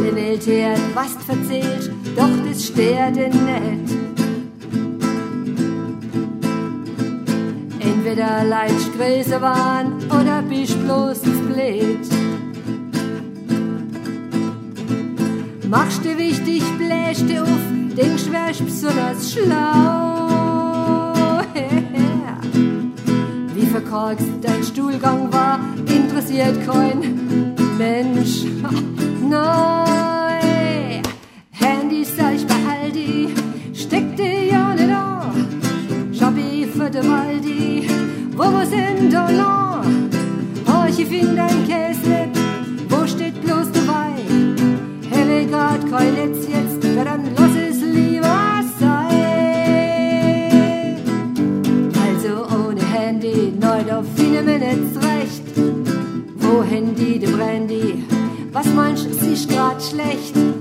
alle Welt hört, was du verzählst, doch das stört ihn nicht. Entweder leidst größer waren oder bist bloß blöd. Machst du wichtig, bläst du auf, denkst, wärst besonders schlau. Wie verkorkst dein Stuhlgang war, interessiert kein Mensch. Nein, Handys sag ich bei Aldi, steck dir ja nicht an. Schappi für den Waldi, wo muss in da lang? Horch, ich find dein Käse, wo steht bloß dabei? Helle grad kein Netz jetzt, ja dann lass es lieber sein. Also ohne Handy, nein, da finden wir nicht zurecht. Wo Handy, de Brandy, was meinst du, ist grad schlecht?